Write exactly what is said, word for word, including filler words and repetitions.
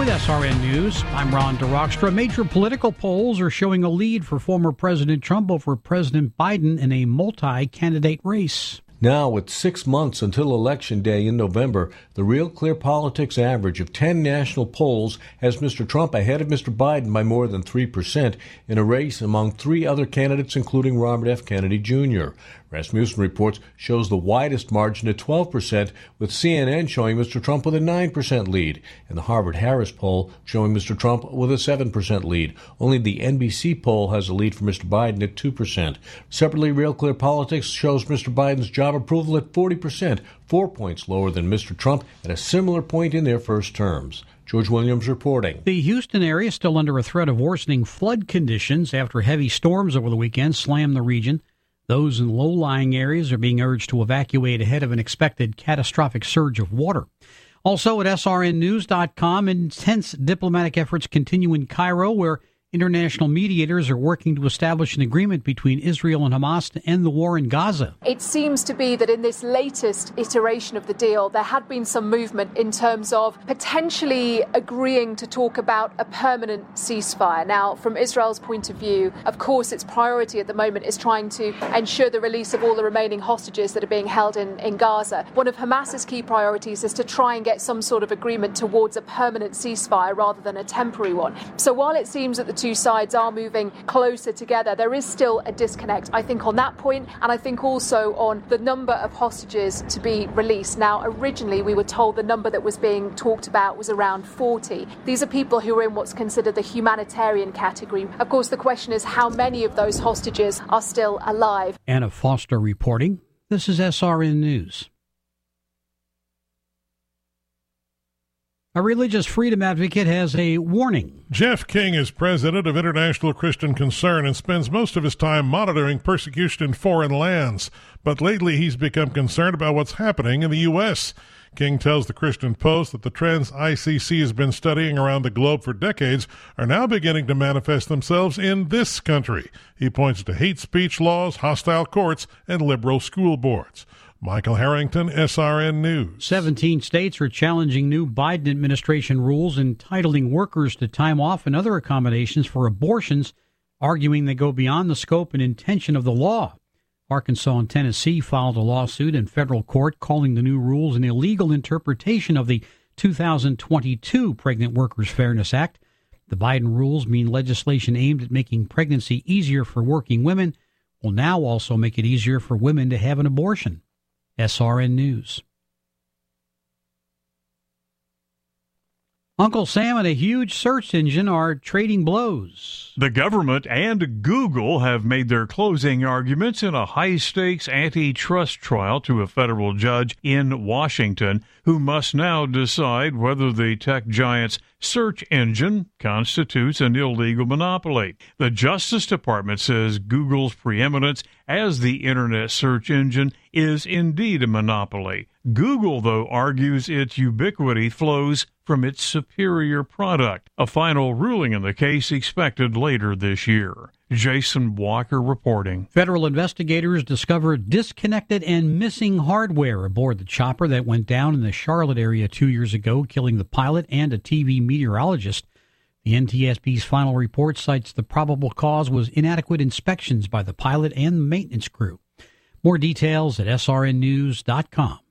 S R N News. I'm Ron DeRockstra. Major political polls are showing a lead for former President Trump over President Biden in a multi-candidate race. Now, with six months until Election Day in November, the Real Clear Politics average of ten national polls has Mister Trump ahead of Mister Biden by more than three percent in a race among three other candidates, including Robert F. Kennedy Junior Rasmussen Reports shows the widest margin at twelve percent, with C N N showing Mister Trump with a nine percent lead, and the Harvard-Harris poll showing Mister Trump with a seven percent lead. Only the N B C poll has a lead for Mister Biden at two percent. Separately, Real Clear Politics shows Mister Biden's job approval at forty percent, four points lower than Mister Trump at a similar point in their first terms. George Williams reporting. The Houston area is still under a threat of worsening flood conditions after heavy storms over the weekend slammed the region. Those in low-lying areas are being urged to evacuate ahead of an expected catastrophic surge of water. Also at S R N news dot com, intense diplomatic efforts continue in Cairo, where international mediators are working to establish an agreement between Israel and Hamas to end the war in Gaza. It seems to be that in this latest iteration of the deal, there had been some movement in terms of potentially agreeing to talk about a permanent ceasefire. Now, from Israel's point of view, of course, its priority at the moment is trying to ensure the release of all the remaining hostages that are being held in, in Gaza. One of Hamas's key priorities is to try and get some sort of agreement towards a permanent ceasefire rather than a temporary one. So while it seems that the two sides are moving closer together, there is still a disconnect, I think, on that point, and I think also on the number of hostages to be released. Now, originally we were told the number that was being talked about was around forty. These are people who are in what's considered the humanitarian category. Of course, the question is how many of those hostages are still alive. Anna Foster reporting. This is S R N News. A religious freedom advocate has a warning. Jeff King is president of International Christian Concern and spends most of his time monitoring persecution in foreign lands. But lately he's become concerned about what's happening in the U S. King tells the Christian Post that the trends I C C has been studying around the globe for decades are now beginning to manifest themselves in this country. He points to hate speech laws, hostile courts, and liberal school boards. Michael Harrington, S R N News. Seventeen states are challenging new Biden administration rules entitling workers to time off and other accommodations for abortions, arguing they go beyond the scope and intention of the law. Arkansas and Tennessee filed a lawsuit in federal court calling the new rules an illegal interpretation of the two thousand twenty-two Pregnant Workers Fairness Act. The Biden rules mean legislation aimed at making pregnancy easier for working women will now also make it easier for women to have an abortion. S R N News. Uncle Sam and a huge search engine are trading blows. The government and Google have made their closing arguments in a high-stakes antitrust trial to a federal judge in Washington, who must now decide whether the tech giant's search engine constitutes an illegal monopoly. The Justice Department says Google's preeminence as the internet search engine is indeed a monopoly. Google, though, argues its ubiquity flows from its superior product. A final ruling in the case expected later this year. Jason Walker reporting. Federal investigators discovered disconnected and missing hardware aboard the chopper that went down in the Charlotte area two years ago, killing the pilot and a T V meteorologist. The N T S B's final report cites the probable cause was inadequate inspections by the pilot and maintenance crew. More details at S R N news dot com.